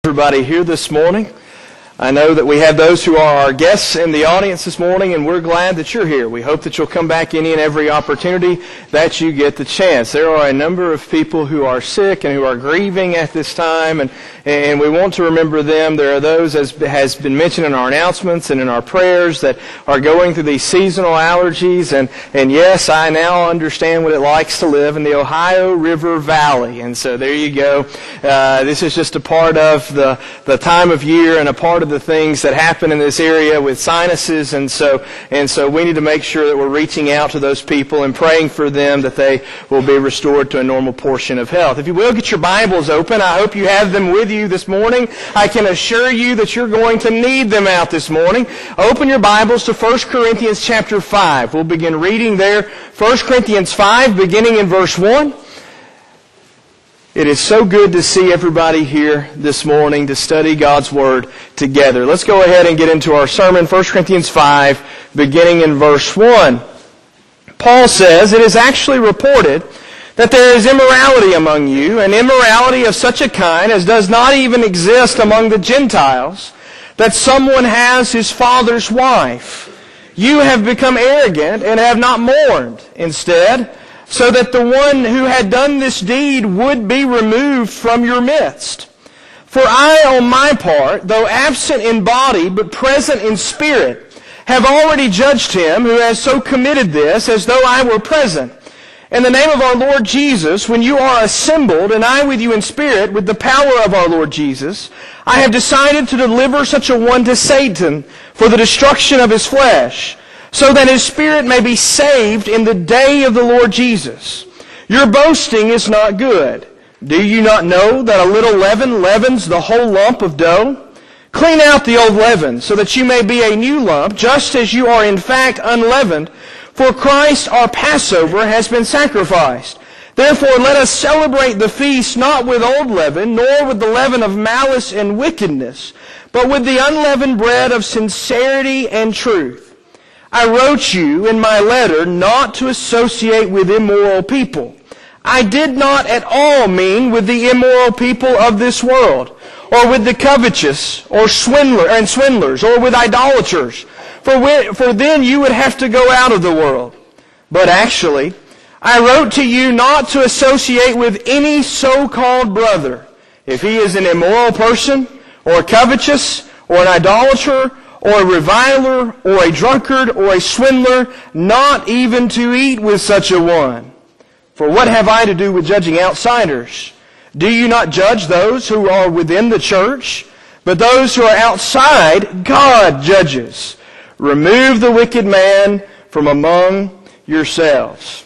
Everybody here this morning. I know that we have those who are our guests in the audience this morning, and we're glad that you're here. We hope that you'll come back any and every opportunity that you get the chance. There are a number of people who are sick and who are grieving at this time, and we want to remember them. There are those, as has been mentioned in our announcements and in our prayers, that are going through these seasonal allergies, and yes, I now understand what it likes to live in the Ohio River Valley, and so there you go. This is just a part of the time of year and a part of the things that happen in this area with sinuses, and so we need to make sure that we're reaching out to those people and praying for them that they will be restored to a normal portion of health. If you will, get your Bibles open. I hope you have them with you this morning. I can assure you that you're going to need them out this morning. Open your Bibles to 1 Corinthians chapter 5. We'll begin reading there. 1 Corinthians 5, beginning in verse 1. It is so good to see everybody here this morning to study God's Word together. Let's go ahead and get into our sermon, 1 Corinthians 5, beginning in verse 1. Paul says, "It is actually reported that there is immorality among you, an immorality of such a kind as does not even exist among the Gentiles, that someone has his father's wife. You have become arrogant and have not mourned. Instead, so that the one who had done this deed would be removed from your midst. For I, on my part, though absent in body, but present in spirit, have already judged him who has so committed this, as though I were present. In the name of our Lord Jesus, when you are assembled, and I with you in spirit, with the power of our Lord Jesus, I have decided to deliver such a one to Satan for the destruction of his flesh, so that his spirit may be saved in the day of the Lord Jesus. Your boasting is not good. Do you not know that a little leaven leavens the whole lump of dough? Clean out the old leaven, so that you may be a new lump, just as you are in fact unleavened. For Christ our Passover has been sacrificed. Therefore let us celebrate the feast not with old leaven, nor with the leaven of malice and wickedness, but with the unleavened bread of sincerity and truth. I wrote you in my letter not to associate with immoral people. I did not at all mean with the immoral people of this world, or with the covetous, or swindlers, or with idolaters, for then you would have to go out of the world. But actually, I wrote to you not to associate with any so-called brother, if he is an immoral person, or covetous, or an idolater, or a reviler, or a drunkard, or a swindler, not even to eat with such a one. For what have I to do with judging outsiders? Do you not judge those who are within the church? But those who are outside, God judges. Remove the wicked man from among yourselves."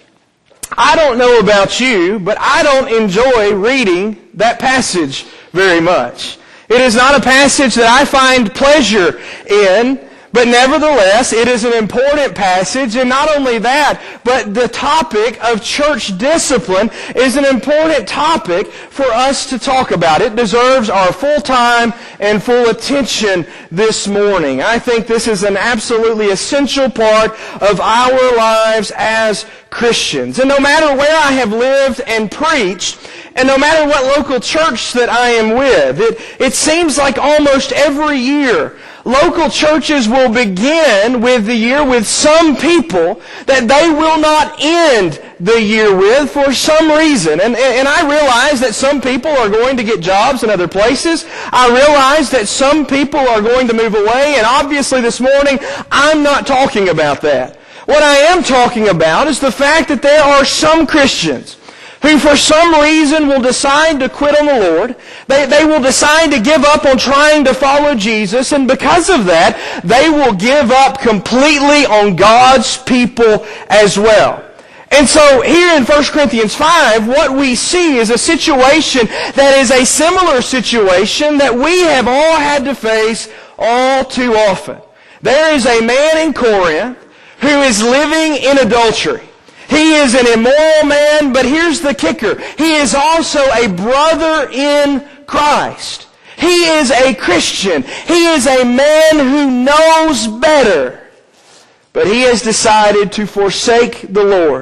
I don't know about you, but I don't enjoy reading that passage very much. It is not a passage that I find pleasure in, but nevertheless, it is an important passage, and not only that, but the topic of church discipline is an important topic for us to talk about. It deserves our full time and full attention this morning. I think this is an absolutely essential part of our lives as Christians. And no matter where I have lived and preached, and no matter what local church that I am with, it seems like almost every year, local churches will begin with the year with some people that they will not end the year with for some reason. And I realize that some people are going to get jobs in other places. I realize that some people are going to move away, and obviously this morning, I'm not talking about that. What I am talking about is the fact that there are some Christians who for some reason will decide to quit on the Lord. They will decide to give up on trying to follow Jesus, and because of that, they will give up completely on God's people as well. And so here in 1 Corinthians 5, what we see is a situation that is a similar situation that we have all had to face all too often. There is a man in Corinth who is living in adultery. He is an immoral man, but here's the kicker. He is also a brother in Christ. He is a Christian. He is a man who knows better. But he has decided to forsake the Lord.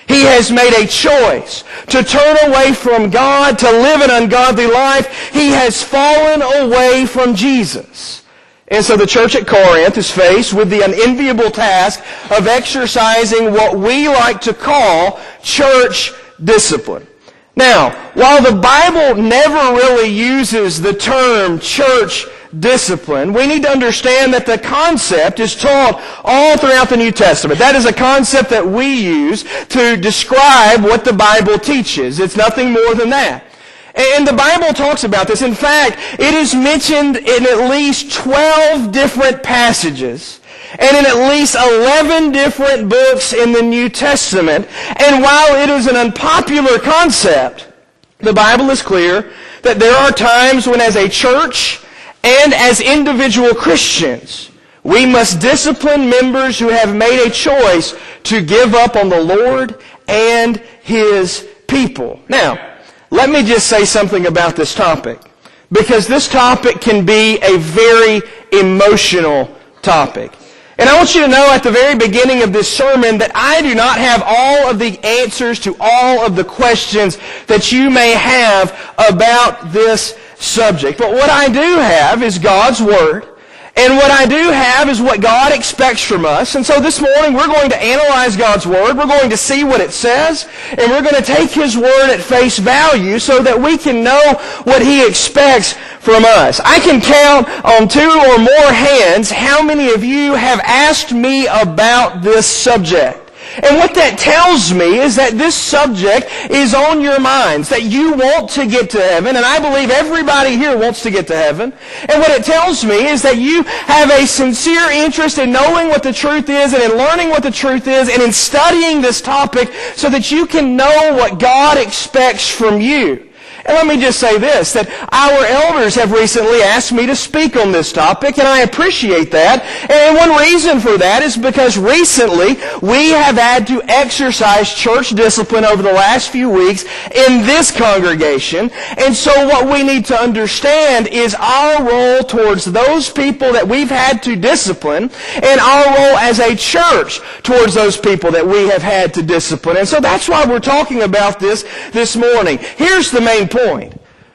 He has made a choice to turn away from God, to live an ungodly life. He has fallen away from Jesus. And so the church at Corinth is faced with the unenviable task of exercising what we like to call church discipline. Now, while the Bible never really uses the term church discipline, we need to understand that the concept is taught all throughout the New Testament. That is a concept that we use to describe what the Bible teaches. It's nothing more than that. And the Bible talks about this. In fact, it is mentioned in at least 12 different passages and in at least 11 different books in the New Testament. And while it is an unpopular concept, the Bible is clear that there are times when as a church and as individual Christians, we must discipline members who have made a choice to give up on the Lord and His people. Now, let me just say something about this topic, because this topic can be a very emotional topic. And I want you to know at the very beginning of this sermon that I do not have all of the answers to all of the questions that you may have about this subject. But what I do have is God's Word. And what I do have is what God expects from us. And so this morning we're going to analyze God's Word. We're going to see what it says. And we're going to take His Word at face value so that we can know what He expects from us. I can count on 2 or more hands how many of you have asked me about this subject. And what that tells me is that this subject is on your minds, that you want to get to heaven, and I believe everybody here wants to get to heaven. And what it tells me is that you have a sincere interest in knowing what the truth is and in learning what the truth is and in studying this topic so that you can know what God expects from you. And let me just say this, that our elders have recently asked me to speak on this topic, and I appreciate that. And one reason for that is because recently we have had to exercise church discipline over the last few weeks in this congregation. And so what we need to understand is our role towards those people that we've had to discipline and our role as a church towards those people that we have had to discipline. And so that's why we're talking about this morning. Here's the main point.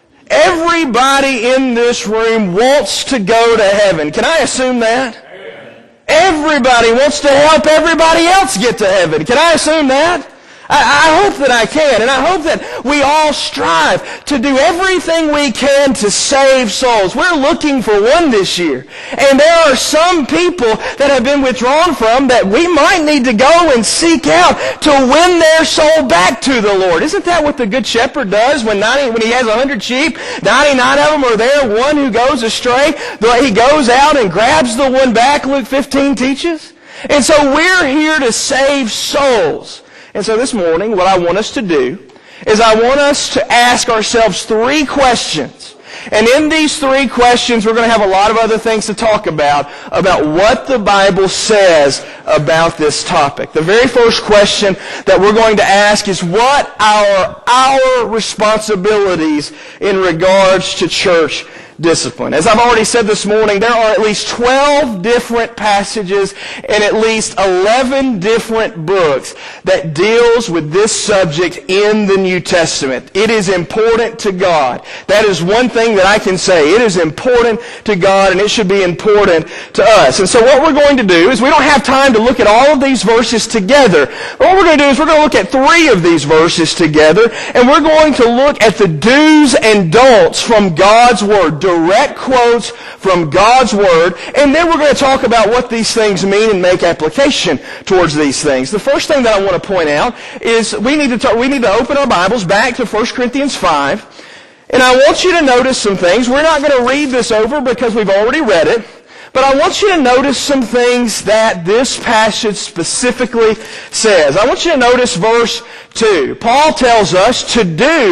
Everybody in this room wants to go to heaven. Can I assume that? Everybody wants to help everybody else get to heaven. Can I assume that? I hope that I can, and I hope that we all strive to do everything we can to save souls. We're looking for one this year, and there are some people that have been withdrawn from that we might need to go and seek out to win their soul back to the Lord. Isn't that what the Good Shepherd does when he has 100 sheep? 99 of them are there, one who goes astray. He goes out and grabs the one back, Luke 15 teaches. And so we're here to save souls. And so this morning, what I want us to do is I want us to ask ourselves 3 questions. And in these 3 questions, we're going to have a lot of other things to talk about what the Bible says about this topic. The very first question that we're going to ask is what are our responsibilities in regards to church discipline. As I've already said this morning, there are at least 12 different passages and at least 11 different books that deals with this subject in the New Testament. It is important to God. That is one thing that I can say. It is important to God, and it should be important to us. And so what we're going to do is we don't have time to look at all of these verses together. But what we're going to do is we're going to look at 3 of these verses together, and we're going to look at the do's and don'ts from God's Word. Direct quotes from God's Word, and then we're going to talk about what these things mean and make application towards these things. The first thing that I want to point out is we need to open our Bibles back to 1 Corinthians 5, and I want you to notice some things. We're not going to read this over because we've already read it, but I want you to notice some things that this passage specifically says. I want you to notice verse 2. Paul tells us to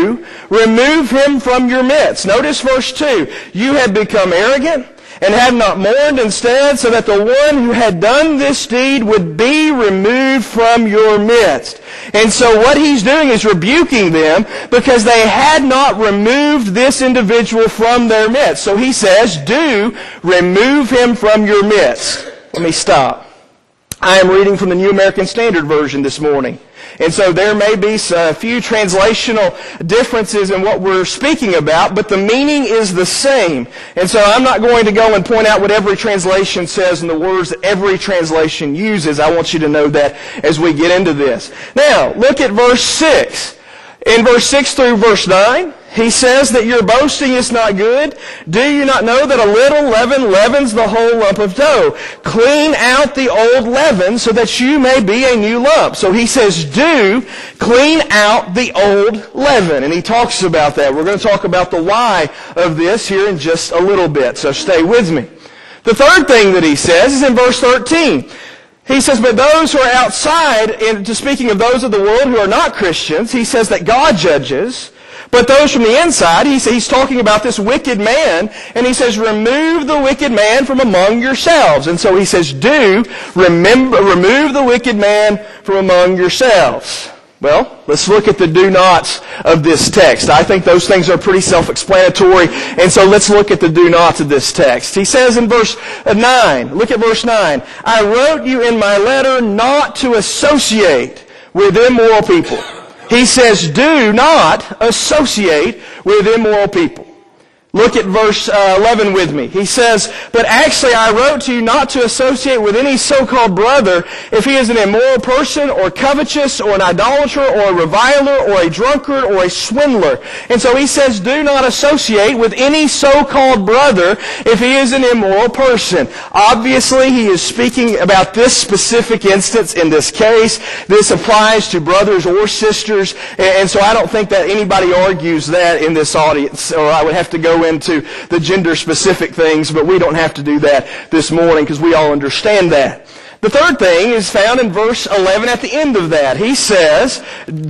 remove him from your midst. Notice verse 2. You have become arrogant and have not mourned instead, so that the one who had done this deed would be removed from your midst. And so what he's doing is rebuking them because they had not removed this individual from their midst. So he says, do remove him from your midst. Let me stop. I am reading from the New American Standard Version this morning. And so there may be a few translational differences in what we're speaking about, but the meaning is the same. And so I'm not going to go and point out what every translation says and the words that every translation uses. I want you to know that as we get into this. Now, look at verse 6. In verse 6 through verse 9, he says that your boasting is not good. Do you not know that a little leaven leavens the whole lump of dough? Clean out the old leaven so that you may be a new lump. So he says, clean out the old leaven. And he talks about that. We're going to talk about the why of this here in just a little bit. So stay with me. The third thing that he says is in verse 13. He says, but those who are outside, and speaking of those of the world who are not Christians, he says that God judges. But those from the inside, he's talking about this wicked man, and he says, remove the wicked man from among yourselves. And so he says, remove the wicked man from among yourselves. Well, let's look at the do-nots of this text. I think those things are pretty self-explanatory, and so let's look at the do-nots of this text. He says in verse 9, look at verse 9, I wrote you in my letter not to associate with immoral people. He says, do not associate with immoral people. Look at verse 11 with me. He says, but actually I wrote to you not to associate with any so-called brother if he is an immoral person or covetous or an idolater or a reviler or a drunkard or a swindler. And so he says, do not associate with any so-called brother if he is an immoral person. Obviously, he is speaking about this specific instance in this case. This applies to brothers or sisters. And so I don't think that anybody argues that in this audience, or I would have to go into the gender-specific things, but we don't have to do that this morning because we all understand that. The third thing is found in verse 11 at the end of that. He says,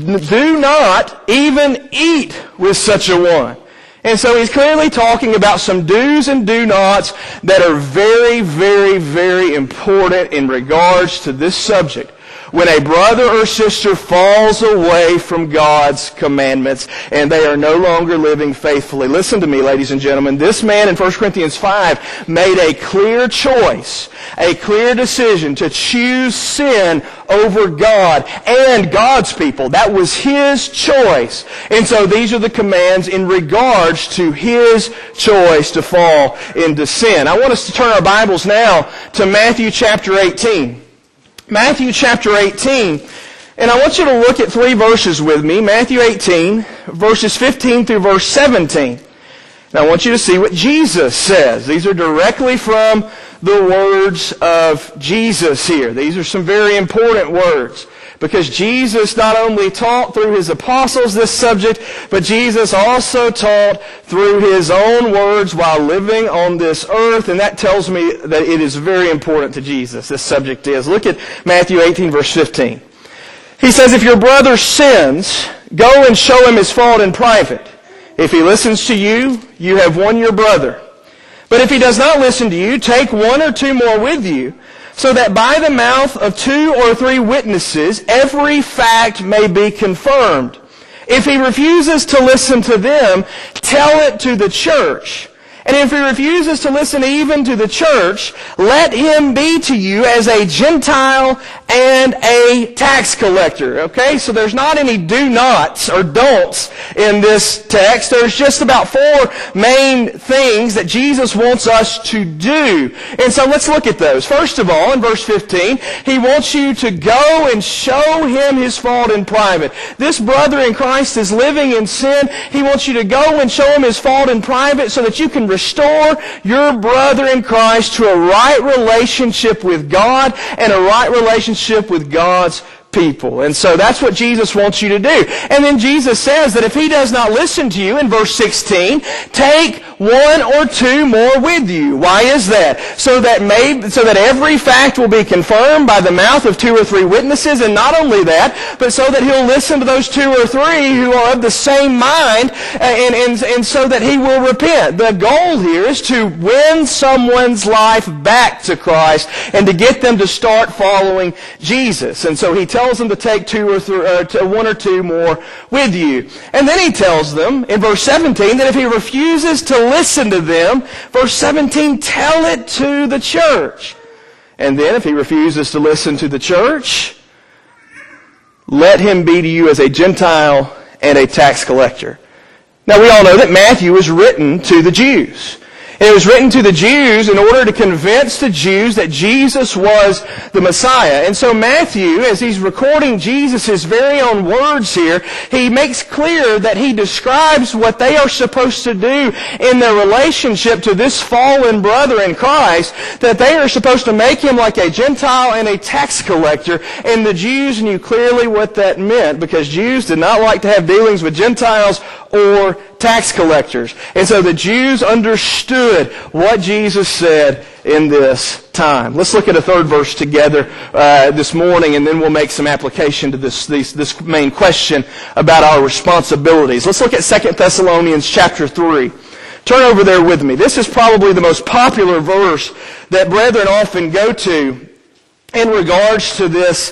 do not even eat with such a one. And so he's clearly talking about some do's and do-nots that are very, very, very important in regards to this subject. When a brother or sister falls away from God's commandments and they are no longer living faithfully. Listen to me, ladies and gentlemen. This man in 1 Corinthians 5 made a clear choice, a clear decision to choose sin over God and God's people. That was his choice. And so these are the commands in regards to his choice to fall into sin. I want us to turn our Bibles now to Matthew chapter 18. Matthew chapter 18, and I want you to look at 3 verses with me. Matthew 18, verses 15 through verse 17. And I want you to see what Jesus says. These are directly from the words of Jesus here. These are some very important words, because Jesus not only taught through his apostles this subject, but Jesus also taught through his own words while living on this earth, and that tells me that it is very important to Jesus, this subject is. Look at Matthew 18, verse 15. He says, if your brother sins, go and show him his fault in private. If he listens to you, you have won your brother. But if he does not listen to you, take 1 or 2 more with you, so that by the mouth of 2 or 3 witnesses every fact may be confirmed. If he refuses to listen to them, tell it to the church. And if he refuses to listen even to the church, let him be to you as a Gentile and a tax collector. Okay, so there's not any do-nots or don'ts in this text. There's just about 4 main things that Jesus wants us to do. And so let's look at those. First of all, in verse 15, he wants you to go and show him his fault in private. This brother in Christ is living in sin. He wants you to go and show him his fault in private so that you can restore your brother in Christ to a right relationship with God and a right relationship with God's people. And so that's what Jesus wants you to do. And then Jesus says that if he does not listen to you, in verse 16, take 1 or 2 more with you. Why is that? So that every fact will be confirmed by the mouth of 2 or 3 witnesses, and not only that, but so that he'll listen to those 2 or 3 who are of the same mind, and so that he will repent. The goal here is to win someone's life back to Christ and to get them to start following Jesus. And so he tells them to take 1 or 2 more with you. And then he tells them in verse 17 that if he refuses to listen to them, verse 17, tell it to the church. And then if he refuses to listen to the church, let him be to you as a Gentile and a tax collector. Now we all know that Matthew was written to the Jews. And it was written to the Jews in order to convince the Jews that Jesus was the Messiah. And so Matthew, as he's recording Jesus' very own words here, he makes clear that he describes what they are supposed to do in their relationship to this fallen brother in Christ, that they are supposed to make him like a Gentile and a tax collector. And the Jews knew clearly what that meant, because Jews did not like to have dealings with Gentiles or tax collectors. And so the Jews understood what Jesus said in this time. Let's look at a third verse together this morning, and then we'll make some application to this main question about our responsibilities. Let's look at 2 Thessalonians chapter 3. Turn over there with me. This is probably the most popular verse that brethren often go to in regards to this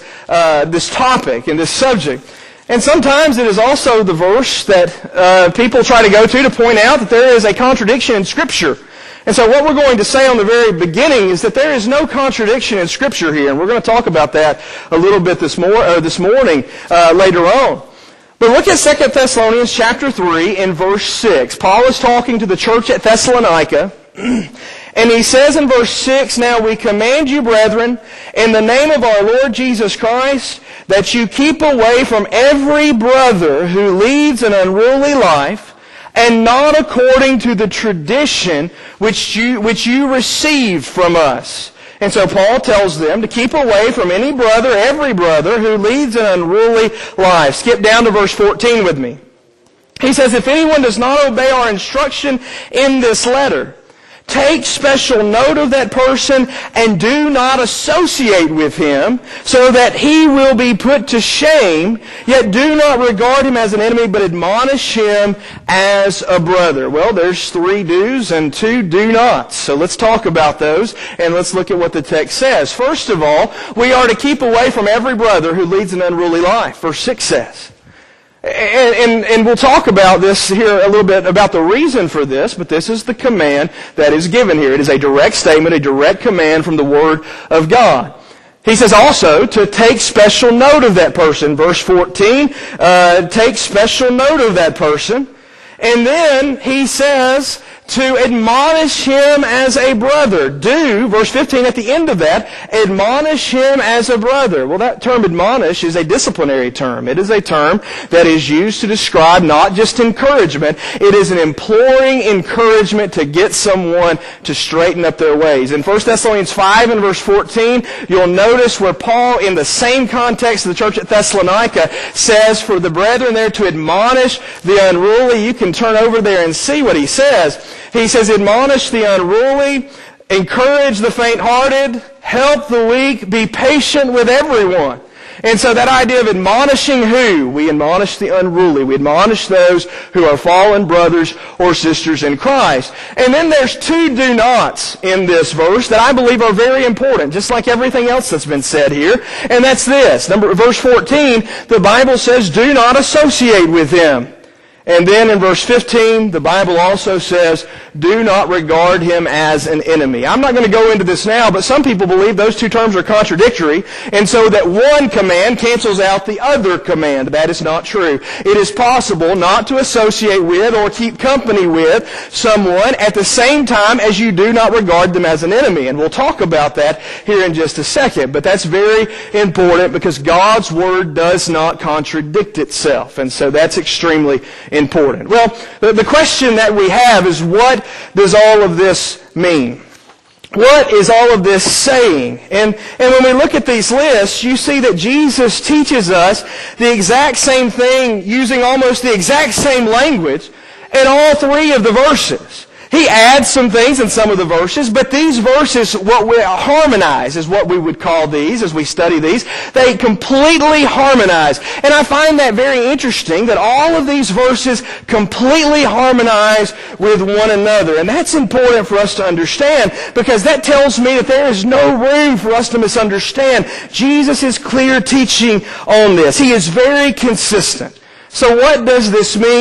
topic and this subject. And sometimes it is also the verse that people try to go to point out that there is a contradiction in Scripture. And so what we're going to say on the very beginning is that there is no contradiction in Scripture here. And we're going to talk about that a little bit this morning later on. But look at 2 Thessalonians chapter 3 in verse 6. Paul is talking to the church at Thessalonica. And he says in verse 6, "Now we command you, brethren, in the name of our Lord Jesus Christ, that you keep away from every brother who leads an unruly life, and not according to the tradition which you received from us." And so Paul tells them to keep away from every brother who leads an unruly life. Skip down to verse 14 with me. He says, "If anyone does not obey our instruction in this letter, take special note of that person and do not associate with him, so that he will be put to shame. Yet do not regard him as an enemy, but admonish him as a brother." Well, there's 3 do's and 2 do nots. So let's talk about those, and let's look at what the text says. First of all, we are to keep away from every brother who leads an unruly life. Verse 6 says. And we'll talk about this here a little bit, about the reason for this, but this is the command that is given here. It is a direct statement, a direct command from the Word of God. He says also to take special note of that person. Verse 14, take special note of that person. And then he says to admonish him as a brother. Do, verse 15 at the end of that, admonish him as a brother. Well, that term admonish is a disciplinary term. It is a term that is used to describe not just encouragement. It is an imploring encouragement to get someone to straighten up their ways. In 1 Thessalonians 5 and verse 14, you'll notice where Paul, in the same context of the church at Thessalonica, says for the brethren there to admonish the unruly. You can turn over there and see what he says. He says, admonish the unruly, encourage the faint-hearted, help the weak, be patient with everyone. And so that idea of admonishing who? We admonish the unruly. We admonish those who are fallen brothers or sisters in Christ. And then there's 2 do nots in this verse that I believe are very important, just like everything else that's been said here. And that's this. Verse 14, the Bible says, do not associate with him. And then in verse 15, the Bible also says, do not regard him as an enemy. I'm not going to go into this now, but some people believe those 2 terms are contradictory, and so that one command cancels out the other command. That is not true. It is possible not to associate with or keep company with someone at the same time as you do not regard them as an enemy. And we'll talk about that here in just a second. But that's very important because God's Word does not contradict itself. And so that's extremely important. Well, the question that we have is, what does all of this mean? What is all of this saying? And when we look at these lists, you see that Jesus teaches us the exact same thing using almost the exact same language in all 3 of the verses. He adds some things in some of the verses, but these verses, what we harmonize is what we would call these as we study these. They completely harmonize. And I find that very interesting that all of these verses completely harmonize with one another. And that's important for us to understand because that tells me that there is no room for us to misunderstand Jesus' clear teaching on this. He is very consistent. So what does this mean?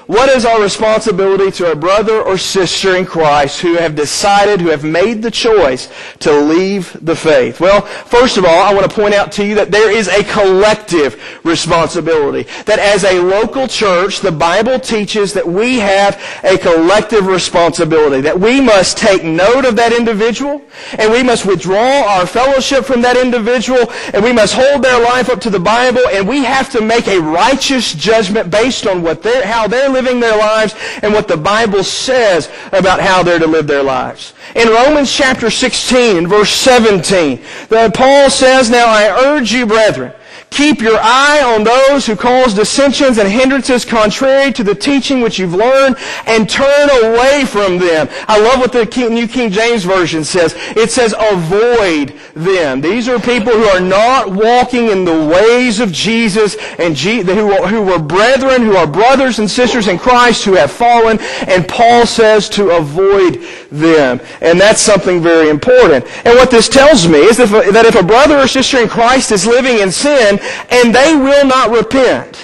what is our responsibility to a brother or sister in Christ who have decided, who have made the choice to leave the faith? Well, first of all, I want to point out to you that there is a collective responsibility. That as a local church, the Bible teaches that we have a collective responsibility. That we must take note of that individual, and we must withdraw our fellowship from that individual, and we must hold their life up to the Bible, and we have to make a righteous judgment based on how they're living their lives and what the Bible says about how they're to live their lives. In Romans chapter 16 and verse 17, Paul says, "Now I urge you, brethren, keep your eye on those who cause dissensions and hindrances contrary to the teaching which you've learned, and turn away from them." I love what the New King James Version says. It says, avoid them. These are people who are not walking in the ways of Jesus, and who were brethren, who are brothers and sisters in Christ, who have fallen, and Paul says to avoid them. And that's something very important. And what this tells me is that if a brother or sister in Christ is living in sin, and they will not repent,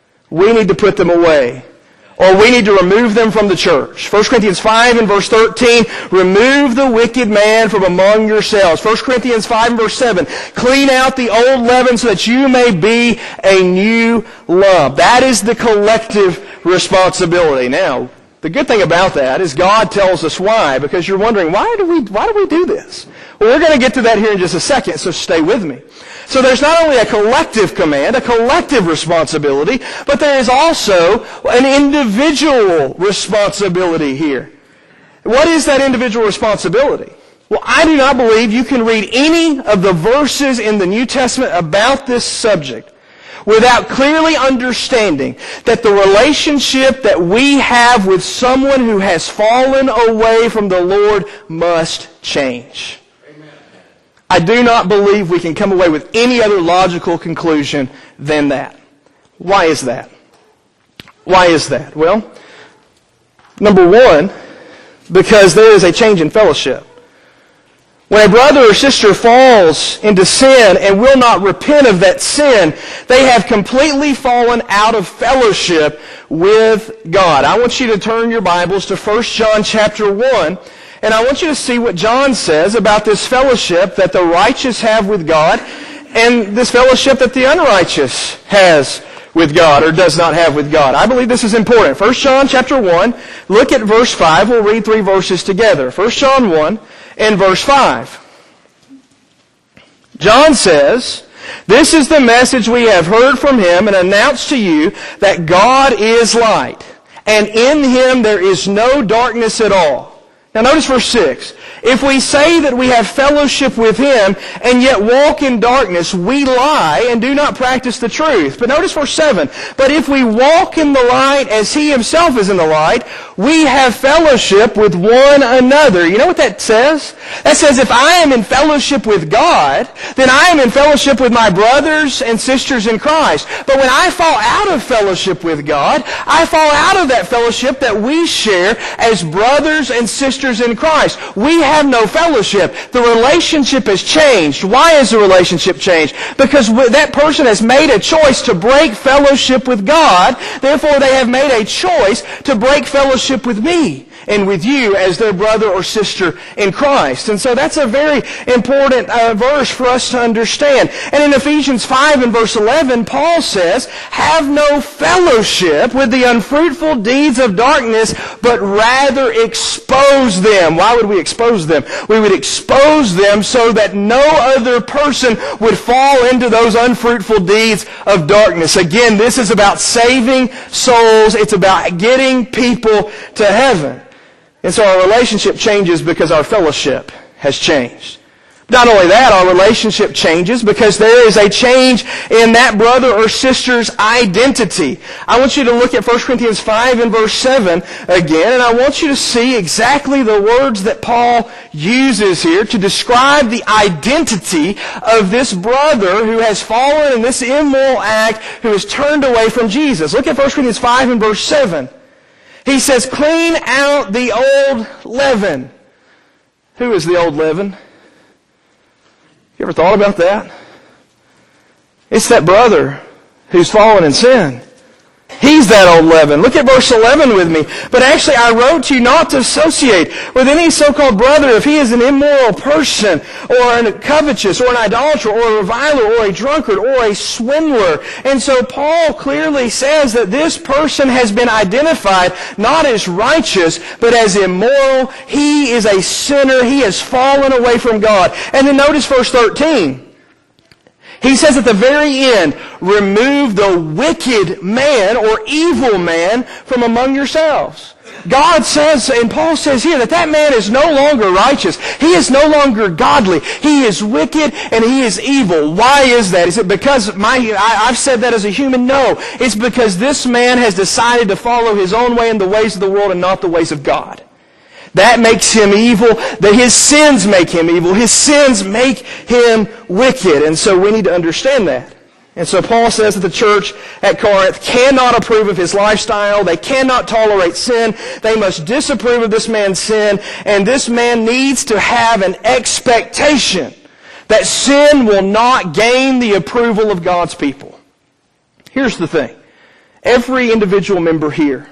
we need to put them away. Or we need to remove them from the church. 1 Corinthians 5 and verse 13, remove the wicked man from among yourselves. 1 Corinthians 5 and verse 7, clean out the old leaven so that you may be a new lump. That is the collective responsibility. Now, the good thing about that is God tells us why, because you're wondering, why do we do this? Well, we're going to get to that here in just a second, so stay with me. So there's not only a collective command, a collective responsibility, but there is also an individual responsibility here. What is that individual responsibility? Well, I do not believe you can read any of the verses in the New Testament about this subject without clearly understanding that the relationship that we have with someone who has fallen away from the Lord must change. I do not believe we can come away with any other logical conclusion than that. Why is that? Why is that? Well, number one, because there is a change in fellowship. When a brother or sister falls into sin and will not repent of that sin, they have completely fallen out of fellowship with God. I want you to turn your Bibles to 1 John chapter 1. And I want you to see what John says about this fellowship that the righteous have with God and this fellowship that the unrighteous has with God or does not have with God. I believe this is important. 1 John chapter 1, look at verse 5. We'll read 3 verses together. 1 John 1 and verse 5. John says, "This is the message we have heard from Him and announced to you, that God is light, and in Him there is no darkness at all." Now notice verse 6. "If we say that we have fellowship with Him and yet walk in darkness, we lie and do not practice the truth." But notice verse 7. "But if we walk in the light as He Himself is in the light, we have fellowship with one another." You know what that says? That says if I am in fellowship with God, then I am in fellowship with my brothers and sisters in Christ. But when I fall out of fellowship with God, I fall out of that fellowship that we share as brothers and sisters in Christ. We have no fellowship. The relationship has changed. Why has the relationship changed? Because that person has made a choice to break fellowship with God. Therefore, they have made a choice to break fellowship with me and with you as their brother or sister in Christ. And so that's a very important verse for us to understand. And in Ephesians 5 and verse 11, Paul says, "Have no fellowship with the unfruitful deeds of darkness, but rather expose them." Why would we expose them? We would expose them so that no other person would fall into those unfruitful deeds of darkness. Again, this is about saving souls. It's about getting people to heaven. And so our relationship changes because our fellowship has changed. Not only that, our relationship changes because there is a change in that brother or sister's identity. I want you to look at 1 Corinthians 5 and verse 7 again, and I want you to see exactly the words that Paul uses here to describe the identity of this brother who has fallen in this immoral act, who has turned away from Jesus. Look at 1 Corinthians 5 and verse 7. He says, "Clean out the old leaven." Who is the old leaven? You ever thought about that? It's that brother who's fallen in sin. He's that old leaven. Look at verse 11 with me. But actually, I wrote to you not to associate with any so-called brother if he is an immoral person, or a covetous, or an idolater, or a reviler, or a drunkard, or a swindler. And so Paul clearly says that this person has been identified not as righteous, but as immoral. He is a sinner. He has fallen away from God. And then notice verse 13. He says at the very end, remove the wicked man or evil man from among yourselves. God says, and Paul says here, that man is no longer righteous. He is no longer godly. He is wicked and he is evil. Why is that? Is it because I've said that as a human? No. It's because this man has decided to follow his own way and the ways of the world and not the ways of God. That makes him evil. That his sins make him evil. His sins make him wicked. And so we need to understand that. And so Paul says that the church at Corinth cannot approve of his lifestyle. They cannot tolerate sin. They must disapprove of this man's sin. And this man needs to have an expectation that sin will not gain the approval of God's people. Here's the thing. Every individual member here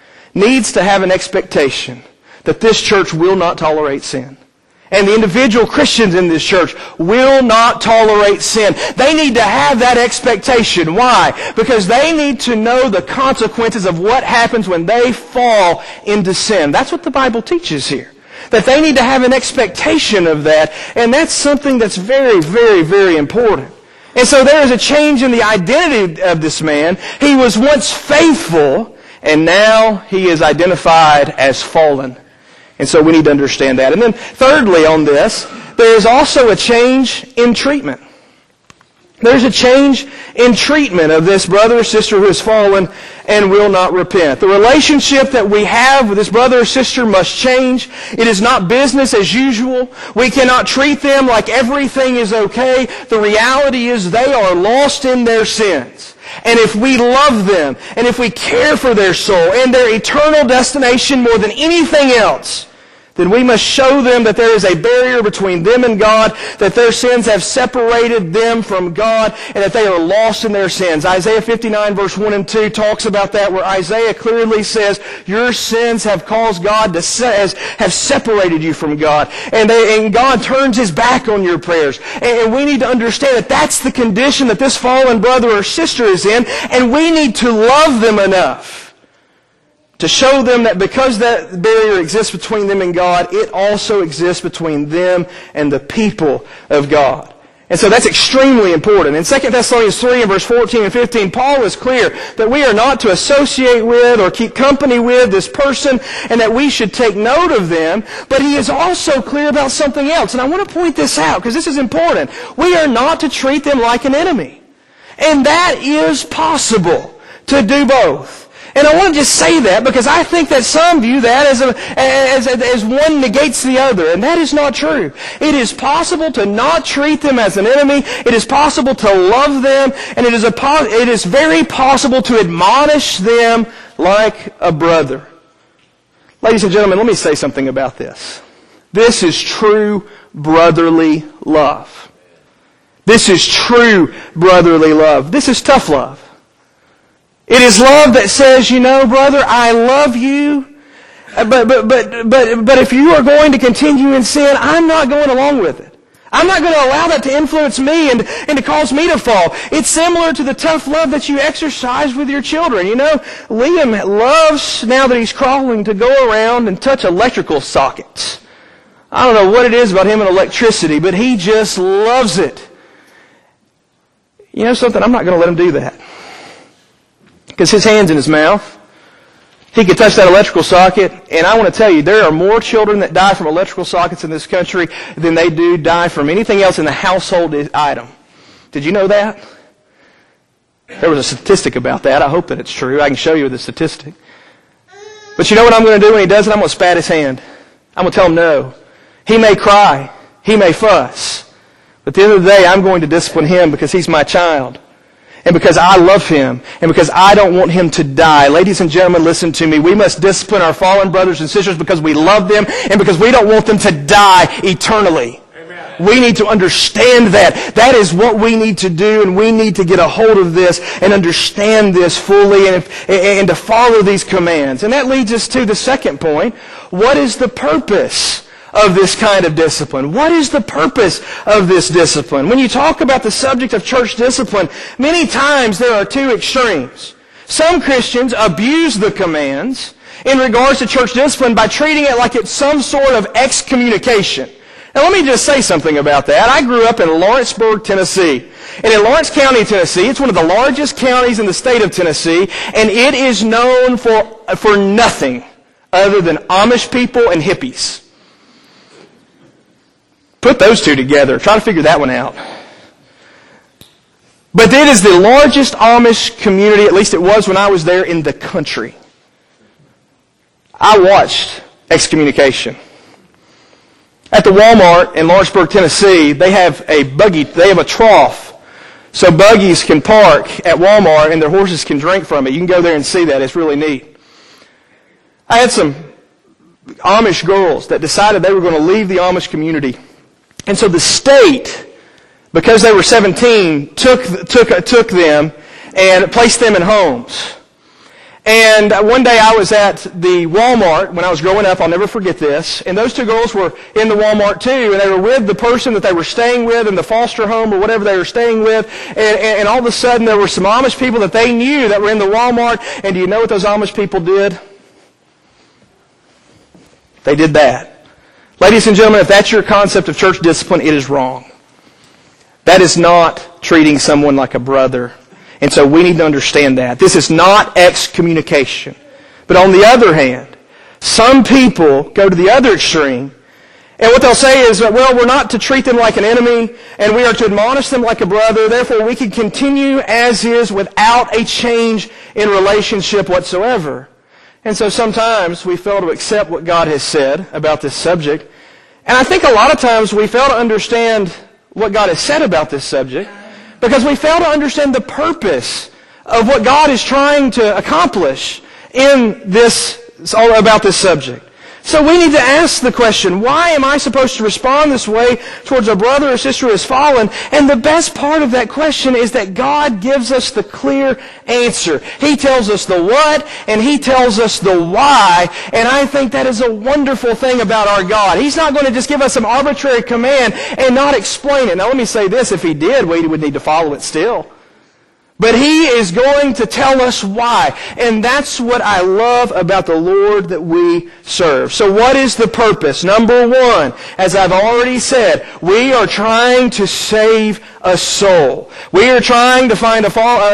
needs to have an expectation that this church will not tolerate sin. And the individual Christians in this church will not tolerate sin. They need to have that expectation. Why? Because they need to know the consequences of what happens when they fall into sin. That's what the Bible teaches here. That they need to have an expectation of that. And that's something that's very, very, very important. And so there is a change in the identity of this man. He was once faithful, and now he is identified as fallen. And so we need to understand that. And then thirdly on this, there is also a change in treatment. There's a change in treatment of this brother or sister who has fallen and will not repent. The relationship that we have with this brother or sister must change. It is not business as usual. We cannot treat them like everything is okay. The reality is they are lost in their sins. And if we love them, and if we care for their soul and their eternal destination more than anything else, then we must show them that there is a barrier between them and God, that their sins have separated them from God, and that they are lost in their sins. Isaiah 59 verse 1 and 2 talks about that, where Isaiah clearly says, your sins have caused God have separated you from God. And God turns His back on your prayers. And we need to understand that that's the condition that this fallen brother or sister is in, and we need to love them enough to show them that because that barrier exists between them and God, it also exists between them and the people of God. And so that's extremely important. In 2 Thessalonians 3 and verse 14 and 15, Paul is clear that we are not to associate with or keep company with this person, and that we should take note of them. But he is also clear about something else. And I want to point this out because this is important. We are not to treat them like an enemy. And that is possible to do both. And I want to just say that because I think that some view that as one negates the other. And that is not true. It is possible to not treat them as an enemy. It is possible to love them. And it is very possible to admonish them like a brother. Ladies and gentlemen, let me say something about this. This is true brotherly love. This is true brotherly love. This is tough love. It is love that says, you know, brother, I love you, but if you are going to continue in sin, I'm not going along with it. I'm not going to allow that to influence me and to cause me to fall. It's similar to the tough love that you exercise with your children. You know, Liam loves, now that he's crawling, to go around and touch electrical sockets. I don't know what it is about him and electricity, but he just loves it. You know something? I'm not going to let him do that. Because his hand's in his mouth. He could touch that electrical socket. And I want to tell you, there are more children that die from electrical sockets in this country than they do die from anything else in the household item. Did you know that? There was a statistic about that. I hope that it's true. I can show you the statistic. But you know what I'm going to do when he does it? I'm going to spat his hand. I'm going to tell him no. He may cry. He may fuss. But at the end of the day, I'm going to discipline him because he's my child. And because I love him, and because I don't want him to die. Ladies and gentlemen, listen to me. We must discipline our fallen brothers and sisters because we love them, and because we don't want them to die eternally. Amen. We need to understand that. That is what we need to do, and we need to get a hold of this and understand this fully and to follow these commands. And that leads us to the second point. What is the purpose of this kind of discipline? What is the purpose of this discipline? When you talk about the subject of church discipline, many times there are two extremes. Some Christians abuse the commands in regards to church discipline by treating it like it's some sort of excommunication. Now let me just say something about that. I grew up in Lawrenceburg, Tennessee. And in Lawrence County, Tennessee, it's one of the largest counties in the state of Tennessee, and it is known for nothing other than Amish people and hippies. Put those two together. Try to figure that one out. But it is the largest Amish community, at least it was when I was there, in the country. I watched excommunication. At the Walmart in Lawrenceburg, Tennessee, they have a trough. So buggies can park at Walmart and their horses can drink from it. You can go there and see that. It's really neat. I had some Amish girls that decided they were going to leave the Amish community. And so the state, because they were 17, took them and placed them in homes. And one day I was at the Walmart when I was growing up. I'll never forget this. And those two girls were in the Walmart too. And they were with the person that they were staying with in the foster home or whatever they were staying with. And all of a sudden there were some Amish people that they knew that were in the Walmart. And do you know what those Amish people did? They did that. Ladies and gentlemen, if that's your concept of church discipline, it is wrong. That is not treating someone like a brother. And so we need to understand that. This is not excommunication. But on the other hand, some people go to the other extreme. And what they'll say is, well, we're not to treat them like an enemy, and we are to admonish them like a brother. Therefore, we can continue as is without a change in relationship whatsoever. And so sometimes we fail to accept what God has said about this subject. And I think a lot of times we fail to understand what God has said about this subject because we fail to understand the purpose of what God is trying to accomplish in this, about this subject. So we need to ask the question, why am I supposed to respond this way towards a brother or sister who has fallen? And the best part of that question is that God gives us the clear answer. He tells us the what and He tells us the why. And I think that is a wonderful thing about our God. He's not going to just give us some arbitrary command and not explain it. Now let me say this, if He did, we would need to follow it still. But He is going to tell us why. And that's what I love about the Lord that we serve. So what is the purpose? Number one, as I've already said, we are trying to save a soul. We are trying to find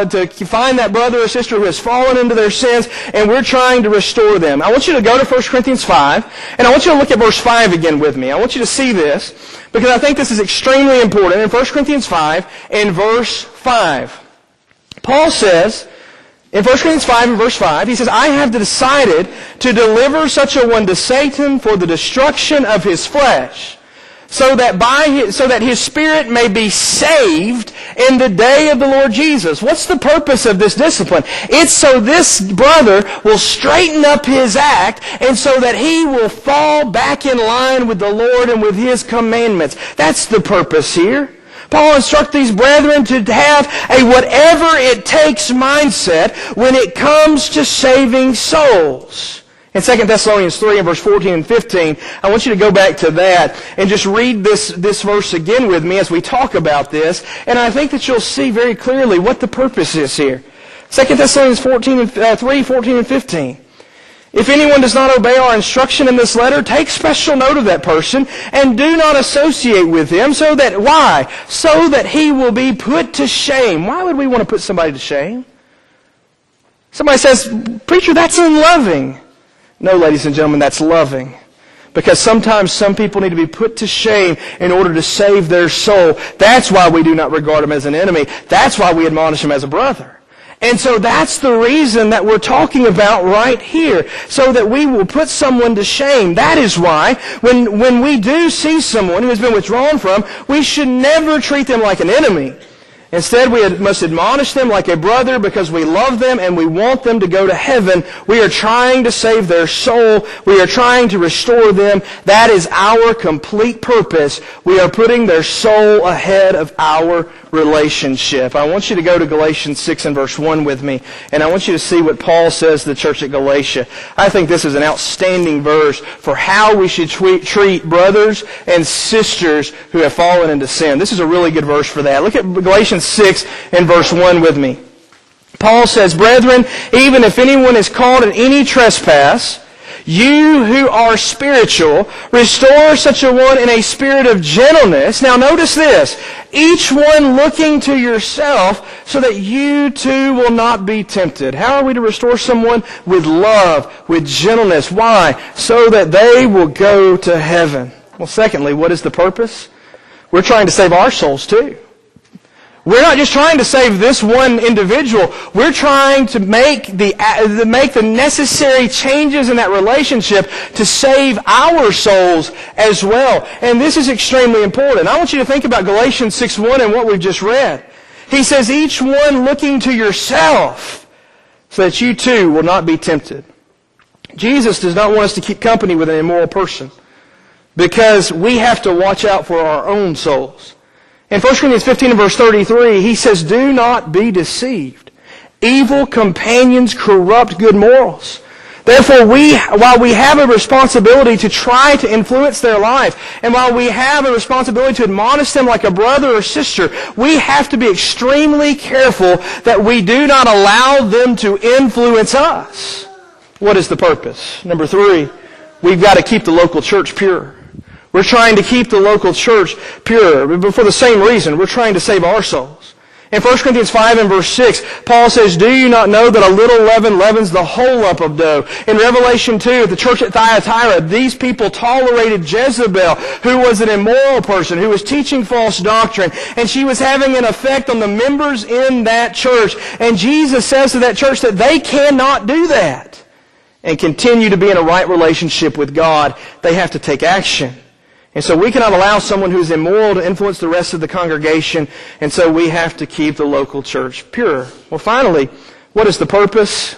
that brother or sister who has fallen into their sins, and we're trying to restore them. I want you to go to 1 Corinthians 5, and I want you to look at verse 5 again with me. I want you to see this, because I think this is extremely important. In 1 Corinthians 5, in verse 5, Paul says, in 1 Corinthians 5 and verse 5, he says, I have decided to deliver such a one to Satan for the destruction of his flesh, so that his spirit may be saved in the day of the Lord Jesus. What's the purpose of this discipline? It's so this brother will straighten up his act, and so that he will fall back in line with the Lord and with His commandments. That's the purpose here. Paul instructs these brethren to have a whatever it takes mindset when it comes to saving souls. In 2 Thessalonians 3 and verse 14 and 15, I want you to go back to that and just read this verse again with me as we talk about this. And I think that you'll see very clearly what the purpose is here. 2 Thessalonians 3, 14 and 15. If anyone does not obey our instruction in this letter, take special note of that person and do not associate with him. Why? So that he will be put to shame. Why would we want to put somebody to shame? Somebody says, preacher, that's unloving. No, ladies and gentlemen, that's loving. Because sometimes some people need to be put to shame in order to save their soul. That's why we do not regard him as an enemy. That's why we admonish him as a brother. And so that's the reason that we're talking about right here, so that we will put someone to shame. That is why when we do see someone who has been withdrawn from, we should never treat them like an enemy. Instead, we must admonish them like a brother because we love them and we want them to go to heaven. We are trying to save their soul. We are trying to restore them. That is our complete purpose. We are putting their soul ahead of our relationship. I want you to go to Galatians 6 and verse 1 with me, and I want you to see what Paul says to the church at Galatia. I think this is an outstanding verse for how we should treat brothers and sisters who have fallen into sin. This is a really good verse for that. Look at Galatians 6 and verse 1 with me. Paul says, "Brethren, even if anyone is caught in any trespass, you who are spiritual, restore such a one in a spirit of gentleness." Now notice this. "Each one looking to yourself so that you too will not be tempted." How are we to restore someone? With love, with gentleness. Why? So that they will go to heaven. Well, secondly, what is the purpose? We're trying to save our souls too. We're not just trying to save this one individual. We're trying to make the necessary changes in that relationship to save our souls as well. And this is extremely important. I want you to think about Galatians 6:1 and what we've just read. He says, "Each one looking to yourself so that you too will not be tempted." Jesus does not want us to keep company with an immoral person because we have to watch out for our own souls. In 1 Corinthians 15 and verse 33, he says, "Do not be deceived. Evil companions corrupt good morals." Therefore, while we have a responsibility to try to influence their life, and while we have a responsibility to admonish them like a brother or sister, we have to be extremely careful that we do not allow them to influence us. What is the purpose? Number 3, we've got to keep the local church pure. We're trying to keep the local church pure, but for the same reason, we're trying to save our souls. In 1 Corinthians 5 and verse 6, Paul says, "Do you not know that a little leaven leavens the whole lump of dough?" In Revelation 2, at the church at Thyatira, these people tolerated Jezebel, who was an immoral person, who was teaching false doctrine, and she was having an effect on the members in that church. And Jesus says to that church that they cannot do that and continue to be in a right relationship with God. They have to take action. And so we cannot allow someone who's immoral to influence the rest of the congregation, and so we have to keep the local church pure. Well, finally, what is the purpose?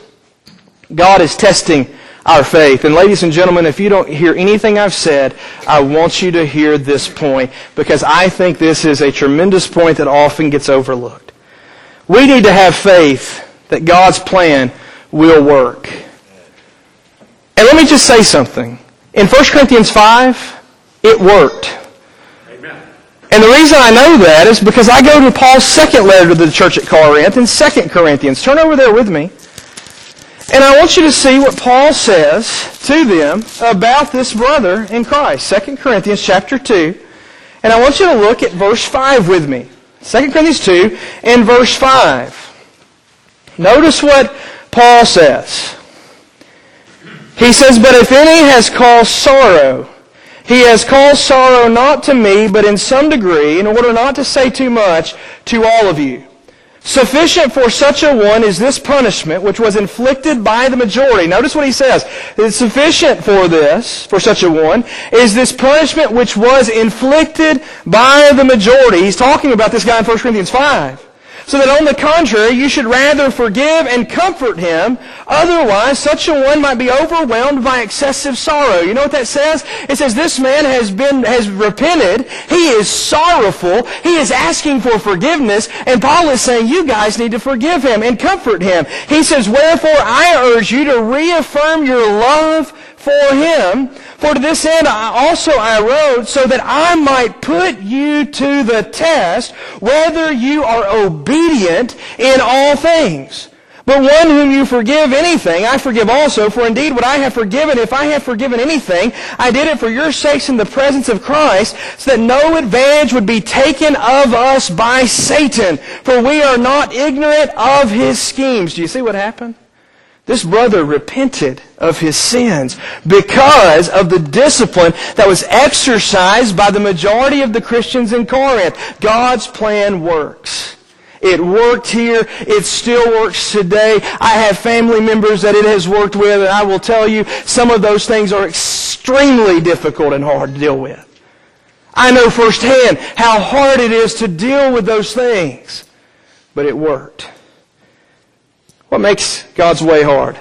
God is testing our faith. And ladies and gentlemen, if you don't hear anything I've said, I want you to hear this point, because I think this is a tremendous point that often gets overlooked. We need to have faith that God's plan will work. And let me just say something. In 1 Corinthians 5, it worked. Amen. And the reason I know that is because I go to Paul's second letter to the church at Corinth in 2 Corinthians. Turn over there with me. And I want you to see what Paul says to them about this brother in Christ. 2 Corinthians chapter 2. And I want you to look at verse 5 with me. 2 Corinthians 2 and verse 5. Notice what Paul says. He says, "But if any has caused sorrow, he has caused sorrow not to me, but in some degree, in order not to say too much, to all of you. Sufficient for such a one is this punishment, which was inflicted by the majority." Notice what he says. It's sufficient for this, for such a one, is this punishment which was inflicted by the majority. He's talking about this guy in 1 Corinthians 5. "So that on the contrary, you should rather forgive and comfort him. Otherwise, such a one might be overwhelmed by excessive sorrow." You know what that says? It says this man has repented. He is sorrowful. He is asking for forgiveness. And Paul is saying, you guys need to forgive him and comfort him. He says, "Wherefore I urge you to reaffirm your love for him. For to this end I wrote, so that I might put you to the test, whether you are obedient in all things. But one whom you forgive anything, I forgive also. For indeed what I have forgiven, if I have forgiven anything, I did it for your sakes in the presence of Christ, so that no advantage would be taken of us by Satan. For we are not ignorant of his schemes." Do you see what happened? This brother repented of his sins because of the discipline that was exercised by the majority of the Christians in Corinth. God's plan works. It worked here. It still works today. I have family members that it has worked with, and I will tell you, some of those things are extremely difficult and hard to deal with. I know firsthand how hard it is to deal with those things. but it worked. What makes God's way hard?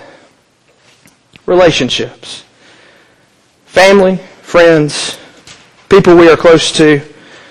Relationships. Family, friends, people we are close to.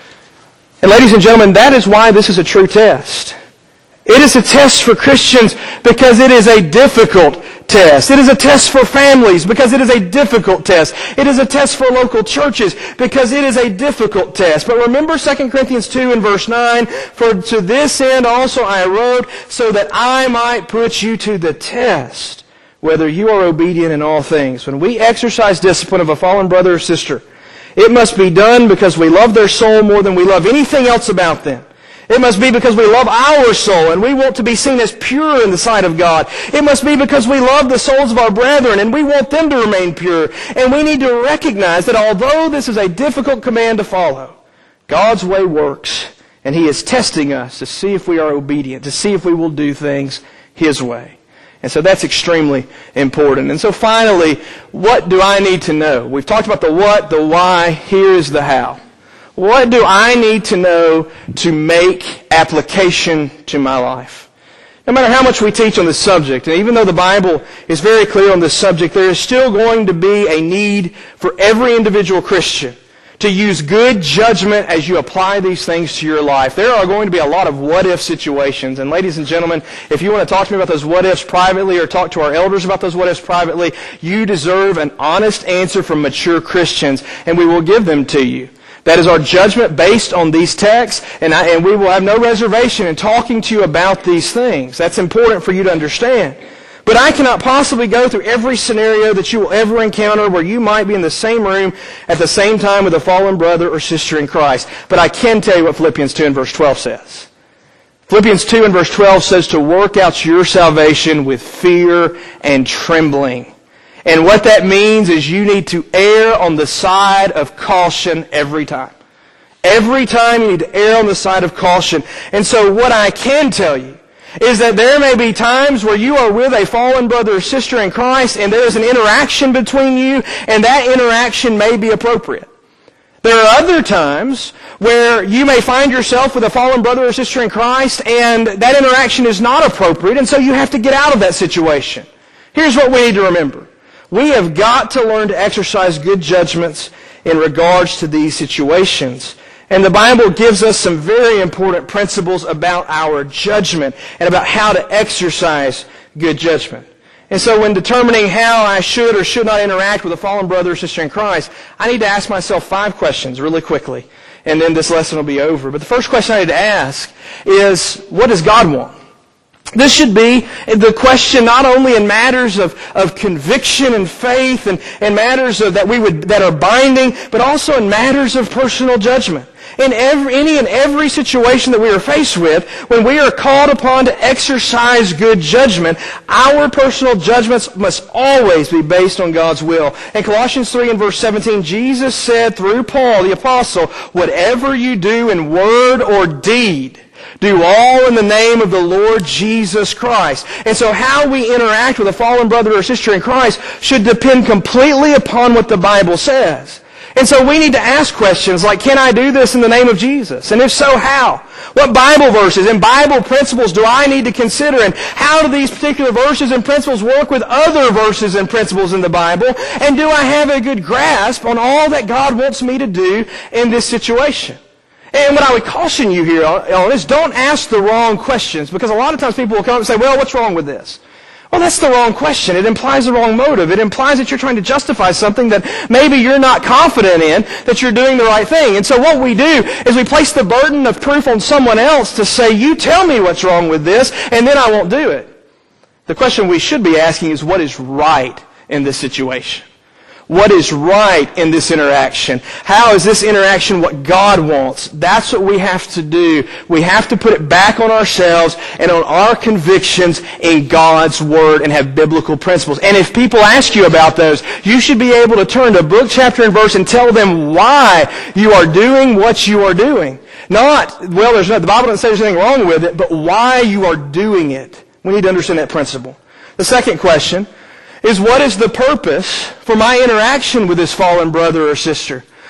And ladies and gentlemen, that is why this is a true test. It is a test for Christians because it is a difficult test. It is a test for families because it is a difficult test. It is a test for local churches because it is a difficult test. But remember 2 Corinthians 2 and verse 9, "For to this end also I wrote, so that I might put you to the test, whether you are obedient in all things." When we exercise discipline of a fallen brother or sister, it must be done because we love their soul more than we love anything else about them. It must be because we love our soul and we want to be seen as pure in the sight of God. It must be because we love the souls of our brethren and we want them to remain pure. And we need to recognize that although this is a difficult command to follow, God's way works, and He is testing us to see if we are obedient, to see if we will do things His way. And so that's extremely important. And so finally, what do I need to know? We've talked about the what, the why. Here is the how. What do I need to know to make application to my life? No matter how much we teach on this subject, and even though the Bible is very clear on this subject, there is still going to be a need for every individual Christian to use good judgment as you apply these things to your life. There are going to be a lot of what-if situations. And ladies and gentlemen, if you want to talk to me about those what-ifs privately or talk to our elders about those what-ifs privately, you deserve an honest answer from mature Christians, and we will give them to you. That is our judgment based on these texts, and we will have no reservation in talking to you about these things. That's important for you to understand. But I cannot possibly go through every scenario that you will ever encounter where you might be in the same room at the same time with a fallen brother or sister in Christ. But I can tell you what Philippians 2 and verse 12 says. Philippians 2 and verse 12 says to work out your salvation with fear and trembling. And what that means is you need to err on the side of caution every time. Every time you need to err on the side of caution. And so what I can tell you is that there may be times where you are with a fallen brother or sister in Christ and there is an interaction between you, and that interaction may be appropriate. There are other times where you may find yourself with a fallen brother or sister in Christ and that interaction is not appropriate, and so you have to get out of that situation. Here's what we need to remember. We have got to learn to exercise good judgments in regards to these situations. And the Bible gives us some very important principles about our judgment and about how to exercise good judgment. And so when determining how I should or should not interact with a fallen brother or sister in Christ, I need to ask myself 5 questions really quickly. And then this lesson will be over. But the first question I need to ask is, what does God want? This should be the question not only in matters of conviction and faith and matters that are binding, but also in matters of personal judgment. In any and every situation that we are faced with, when we are called upon to exercise good judgment, our personal judgments must always be based on God's will. In Colossians 3 and verse 17, Jesus said through Paul, the apostle, "Whatever you do in word or deed, do all in the name of the Lord Jesus Christ." And so how we interact with a fallen brother or sister in Christ should depend completely upon what the Bible says. And so we need to ask questions like, can I do this in the name of Jesus? And if so, how? What Bible verses and Bible principles do I need to consider? And how do these particular verses and principles work with other verses and principles in the Bible? And do I have a good grasp on all that God wants me to do in this situation? And what I would caution you here on is don't ask the wrong questions, because a lot of times people will come up and say, well, what's wrong with this? Well, that's the wrong question. It implies the wrong motive. It implies that you're trying to justify something that maybe you're not confident in, that you're doing the right thing. And so what we do is we place the burden of proof on someone else to say, you tell me what's wrong with this, and then I won't do it. The question we should be asking is, what is right in this situation? What is right in this interaction? How is this interaction what God wants? That's what we have to do. We have to put it back on ourselves and on our convictions in God's Word and have biblical principles. And if people ask you about those, you should be able to turn to book, chapter, and verse and tell them why you are doing what you are doing. Not, well, the Bible doesn't say there's anything wrong with it, but why you are doing it. We need to understand that principle. The second question is, what is the purpose for my interaction with this fallen brother or sister?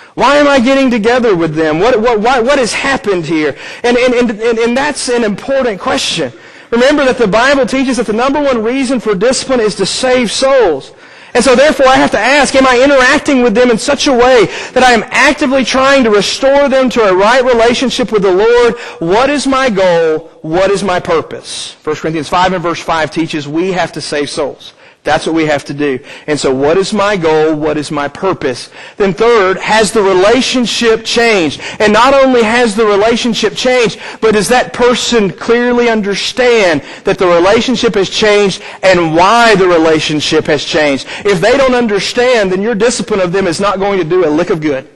Why am I getting together with them? What has happened here? And that's an important question. Remember that the Bible teaches that the number one reason for discipline is to save souls. And so therefore I have to ask, am I interacting with them in such a way that I am actively trying to restore them to a right relationship with the Lord? What is my goal? What is my purpose? 1 Corinthians 5 and verse 5 teaches we have to save souls. That's what we have to do. And so what is my goal? What is my purpose? Then third, has the relationship changed? And not only has the relationship changed, but does that person clearly understand that the relationship has changed and why the relationship has changed? If they don't understand, then your discipline of them is not going to do a lick of good.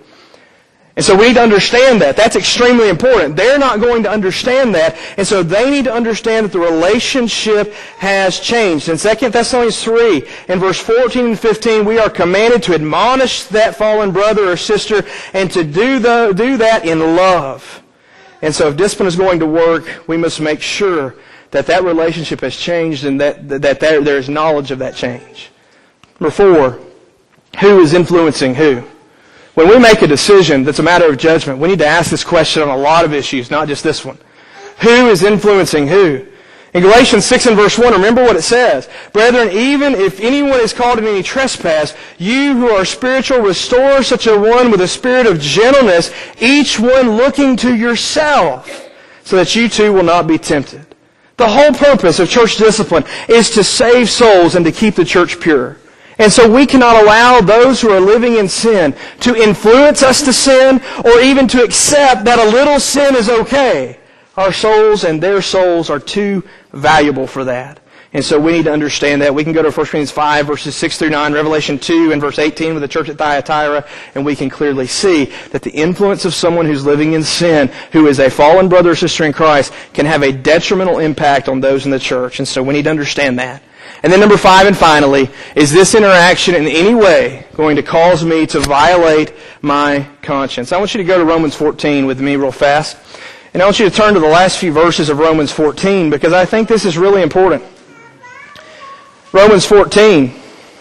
And so we need to understand that. That's extremely important. They're not going to understand that. And so they need to understand that the relationship has changed. In 2 Thessalonians 3, in verse 14 and 15, we are commanded to admonish that fallen brother or sister and to do that in love. And so if discipline is going to work, we must make sure that that relationship has changed and that there is knowledge of that change. Number 4, who is influencing who? When we make a decision that's a matter of judgment, we need to ask this question on a lot of issues, not just this one. Who is influencing who? In Galatians 6 and verse 1, remember what it says. Brethren, even if anyone is caught in any trespass, you who are spiritual, restore such a one with a spirit of gentleness, each one looking to yourself, so that you too will not be tempted. The whole purpose of church discipline is to save souls and to keep the church pure. And so we cannot allow those who are living in sin to influence us to sin or even to accept that a little sin is okay. Our souls and their souls are too valuable for that. And so we need to understand that. We can go to 1 Corinthians 5, verses 6 through 9, Revelation 2 and verse 18 with the church at Thyatira, and we can clearly see that the influence of someone who's living in sin, who is a fallen brother or sister in Christ, can have a detrimental impact on those in the church. And so we need to understand that. And then number 5 and finally, is this interaction in any way going to cause me to violate my conscience? I want you to go to Romans 14 with me real fast. And I want you to turn to the last few verses of Romans 14 because I think this is really important. Romans 14.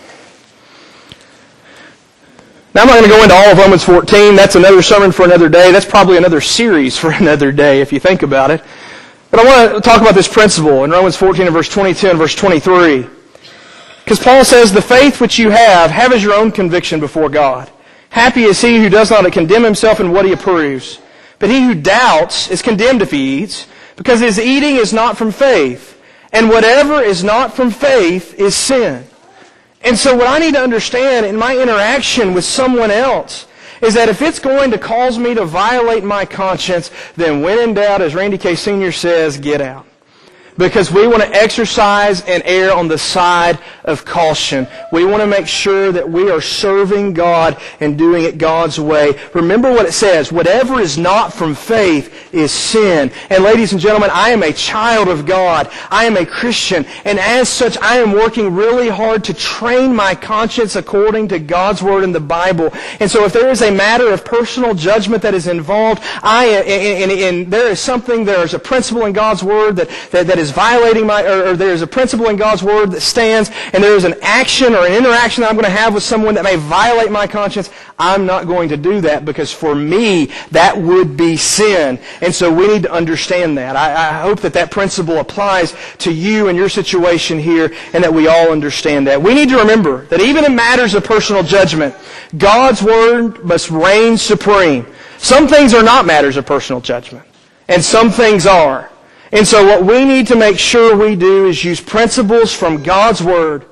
Now I'm not going to go into all of Romans 14. That's another sermon for another day. That's probably another series for another day if you think about it. But I want to talk about this principle in Romans 14 and verse 22 and verse 23. Because Paul says, the faith which you have as your own conviction before God. Happy is he who does not condemn himself in what he approves. But he who doubts is condemned if he eats, because his eating is not from faith. And whatever is not from faith is sin. And so what I need to understand in my interaction with someone else is that if it's going to cause me to violate my conscience, then when in doubt, as Randy K. Sr. says, get out. Because we want to exercise and err on the side of caution. We want to make sure that we are serving God and doing it God's way. Remember what it says, whatever is not from faith is sin. And ladies and gentlemen, I am a child of God. I am a Christian. And as such, I am working really hard to train my conscience according to God's Word in the Bible. And so if there is a matter of personal judgment that is involved, there is a principle in God's Word that is violating or there is a principle in God's Word that stands, and there is an action or an interaction that I'm going to have with someone that may violate my conscience, I'm not going to do that because for me, that would be sin. And so we need to understand that. I hope that principle applies to you and your situation here and that we all understand that. We need to remember that even in matters of personal judgment, God's Word must reign supreme. Some things are not matters of personal judgment, and some things are. And so what we need to make sure we do is use principles from God's Word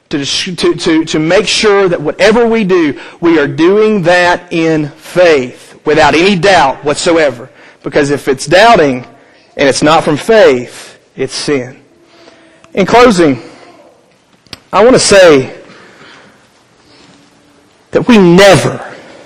to make sure that whatever we do, we are doing that in faith, without any doubt whatsoever. Because if it's doubting and it's not from faith, it's sin. In closing, I want to say that we never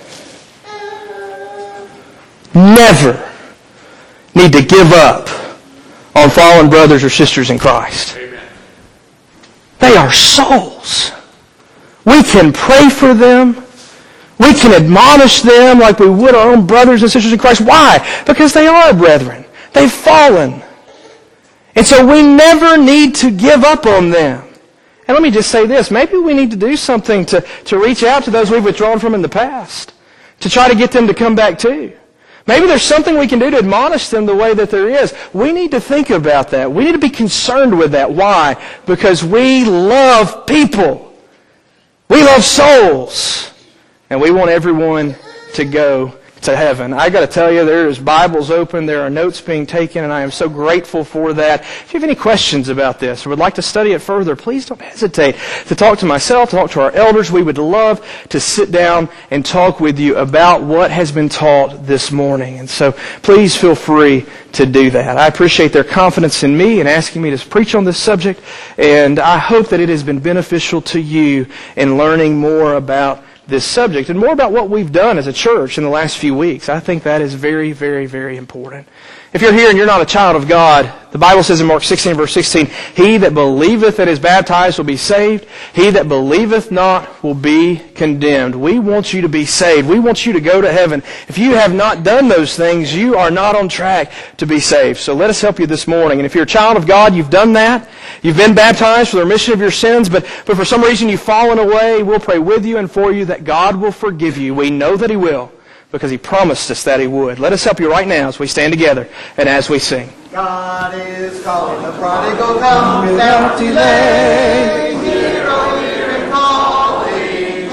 need to give up on fallen brothers or sisters in Christ. Amen. They are souls. We can pray for them. We can admonish them like we would our own brothers and sisters in Christ. Why? Because they are brethren. They've fallen. And so we never need to give up on them. And let me just say this. Maybe we need to do something to reach out to those we've withdrawn from in the past. to try to get them to come back too. Maybe there's something we can do to admonish them the way that there is. We need to think about that. We need to be concerned with that. Why? Because we love people. We love souls. And we want everyone to go to heaven. I got to tell you, there's Bibles open, there are notes being taken, and I am so grateful for that. If you have any questions about this or would like to study it further, please don't hesitate to talk to myself, to talk to our elders. We would love to sit down and talk with you about what has been taught this morning. And so please feel free to do that. I appreciate their confidence in me and asking me to preach on this subject, and I hope that it has been beneficial to you in learning more about this subject and more about what we've done as a church in the last few weeks. I think that is very, very, very important. If you're here and you're not a child of God, the Bible says in Mark 16, verse 16, "He that believeth and is baptized will be saved. He that believeth not will be condemned." We want you to be saved. We want you to go to heaven. If you have not done those things, you are not on track to be saved. So let us help you this morning. And if you're a child of God, you've done that. You've been baptized for the remission of your sins, but for some reason you've fallen away, we'll pray with you and for you that God will forgive you. We know that He will, because He promised us that He would. Let us help you right now as we stand together and as we sing. God is calling, the prodigal come with empty legs.